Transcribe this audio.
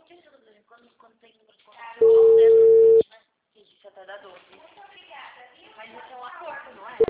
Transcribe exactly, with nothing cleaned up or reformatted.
Quando, quando tem quando, né? Isso já tá da doze. Mas isso é um acordo, não é?